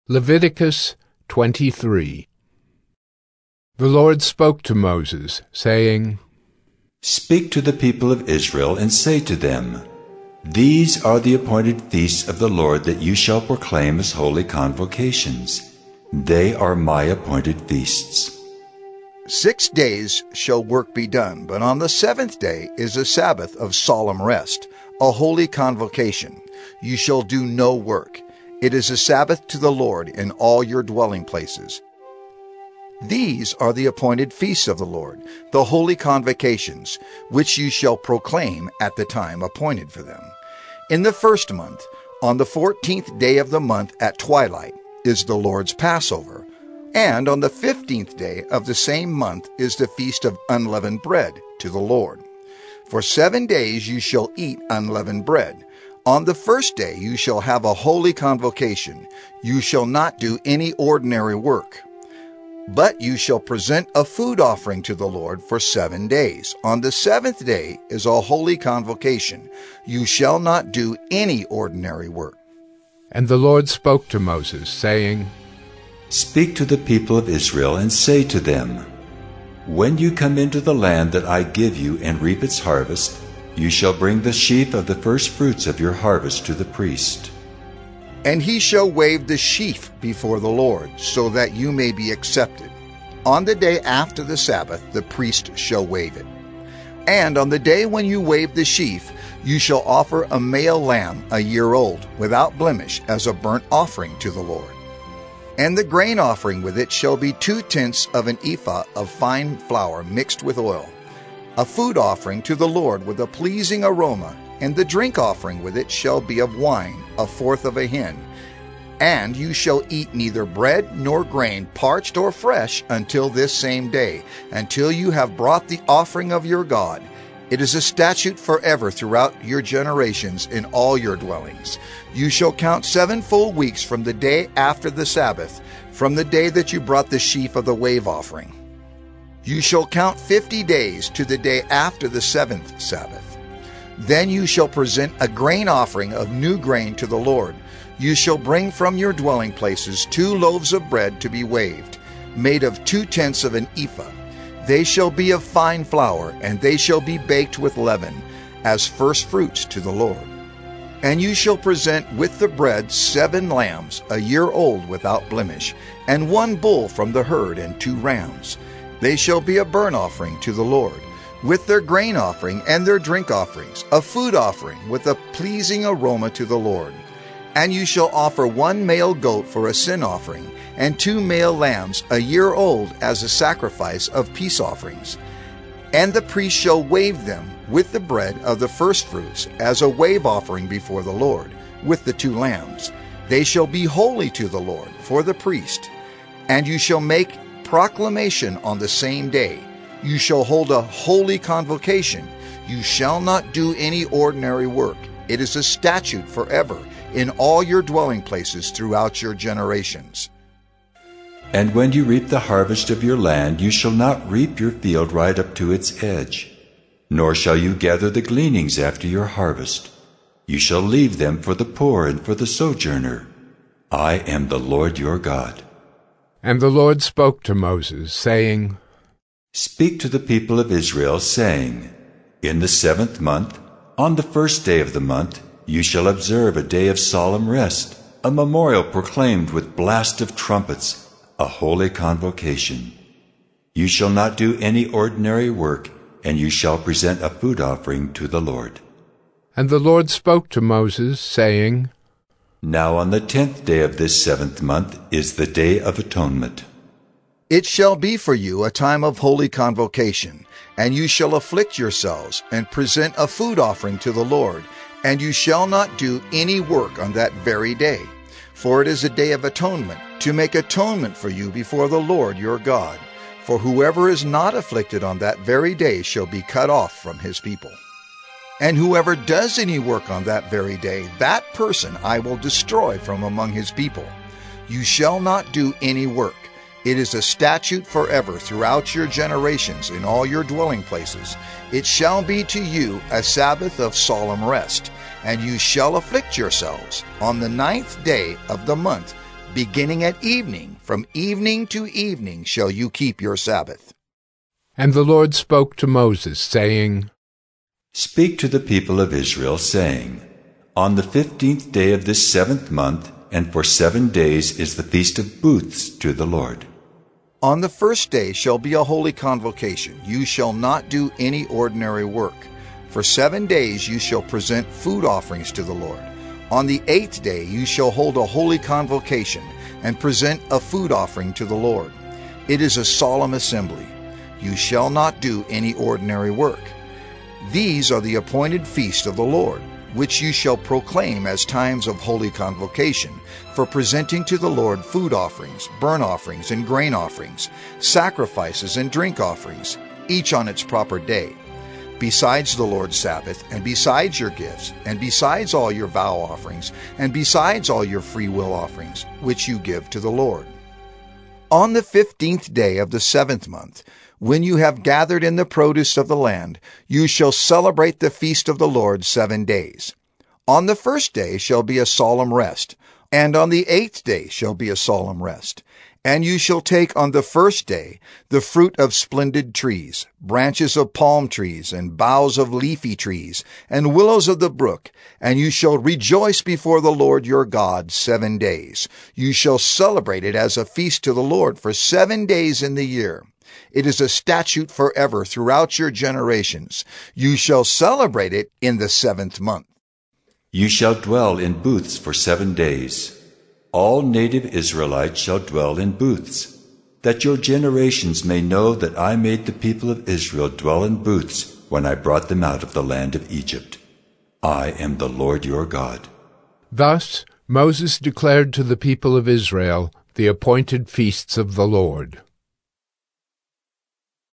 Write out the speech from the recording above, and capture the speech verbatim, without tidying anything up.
Leviticus twenty-three. The Lord spoke to Moses, saying, Speak to the people of Israel, and say to them, These are the appointed feasts of the Lord that you shall proclaim as holy convocations. They are my appointed feasts. Six days shall work be done, but on the seventh day is a Sabbath of solemn rest, a holy convocation. You shall do no work. It is a Sabbath to the Lord in all your dwelling places. These are the appointed feasts of the Lord, the holy convocations, which you shall proclaim at the time appointed for them. In the first month, on the fourteenth day of the month at twilight, is the Lord's Passover, and on the fifteenth day of the same month is the feast of unleavened bread to the Lord. For seven days you shall eat unleavened bread. On the first day you shall have a holy convocation. You shall not do any ordinary work. But you shall present a food offering to the Lord for seven days. On the seventh day is a holy convocation. You shall not do any ordinary work. And the Lord spoke to Moses, saying, Speak to the people of Israel, and say to them, When you come into the land that I give you and reap its harvest, you shall bring the sheaf of the first fruits of your harvest to the priest. And he shall wave the sheaf before the Lord, so that you may be accepted. On the day after the Sabbath, the priest shall wave it. And on the day when you wave the sheaf, you shall offer a male lamb a year old, without blemish, as a burnt offering to the Lord. And the grain offering with it shall be two-tenths of an ephah of fine flour mixed with oil, a food offering to the Lord with a pleasing aroma. And the drink offering with it shall be of wine, a fourth of a hin. And you shall eat neither bread nor grain, parched or fresh, until this same day, until you have brought the offering of your God. It is a statute forever throughout your generations in all your dwellings. You shall count seven full weeks from the day after the Sabbath, from the day that you brought the sheaf of the wave offering. You shall count fifty days to the day after the seventh Sabbath. Then you shall present a grain offering of new grain to the Lord. You shall bring from your dwelling places two loaves of bread to be waved, made of two-tenths of an ephah. They shall be of fine flour, and they shall be baked with leaven, as first fruits to the Lord. And you shall present with the bread seven lambs, a year old without blemish, and one bull from the herd, and two rams. They shall be a burnt offering to the Lord, with their grain offering and their drink offerings, a food offering with a pleasing aroma to the Lord. And you shall offer one male goat for a sin offering, and two male lambs a year old as a sacrifice of peace offerings. And the priest shall wave them with the bread of the firstfruits as a wave offering before the Lord, with the two lambs. They shall be holy to the Lord for the priest. And you shall make proclamation on the same day. You shall hold a holy convocation. You shall not do any ordinary work. It is a statute forever in all your dwelling places throughout your generations. And when you reap the harvest of your land, you shall not reap your field right up to its edge, nor shall you gather the gleanings after your harvest. You shall leave them for the poor and for the sojourner. I am the Lord your God. And the Lord spoke to Moses, saying, Speak to the people of Israel, saying, In the seventh month, on the first day of the month, you shall observe a day of solemn rest, a memorial proclaimed with blast of trumpets, a holy convocation. You shall not do any ordinary work, and you shall present a food offering to the Lord. And the Lord spoke to Moses, saying, Now on the tenth day of this seventh month is the Day of Atonement. It shall be for you a time of holy convocation, and you shall afflict yourselves, and present a food offering to the Lord, and you shall not do any work on that very day. For it is a day of atonement, to make atonement for you before the Lord your God. For whoever is not afflicted on that very day shall be cut off from his people. And whoever does any work on that very day, that person I will destroy from among his people. You shall not do any work. It is a statute forever throughout your generations in all your dwelling places. It shall be to you a Sabbath of solemn rest, and you shall afflict yourselves. On the ninth day of the month Beginning at evening, from evening to evening shall you keep your Sabbath. And the Lord spoke to Moses, saying, Speak to the people of Israel, saying, On the fifteenth day of this seventh month, and for seven days is the feast of booths to the Lord. On the first day shall be a holy convocation. You shall not do any ordinary work. For seven days you shall present food offerings to the Lord. On the eighth day you shall hold a holy convocation and present a food offering to the Lord. It is a solemn assembly. You shall not do any ordinary work. These are the appointed feasts of the Lord, which you shall proclaim as times of holy convocation, for presenting to the Lord food offerings, burnt offerings, and grain offerings, sacrifices and drink offerings, each on its proper day. Besides the Lord's Sabbath, and besides your gifts, and besides all your vow offerings, and besides all your free will offerings, which you give to the Lord. On the fifteenth day of the seventh month, when you have gathered in the produce of the land, you shall celebrate the feast of the Lord seven days. On the first day shall be a solemn rest, and on the eighth day shall be a solemn rest. And you shall take on the first day the fruit of splendid trees, branches of palm trees, and boughs of leafy trees, and willows of the brook, and you shall rejoice before the Lord your God seven days. You shall celebrate it as a feast to the Lord for seven days in the year. It is a statute forever throughout your generations. You shall celebrate it in the seventh month. You shall dwell in booths for seven days. All native Israelites shall dwell in booths, that your generations may know that I made the people of Israel dwell in booths when I brought them out of the land of Egypt. I am the Lord your God. Thus Moses declared to the people of Israel the appointed feasts of the Lord.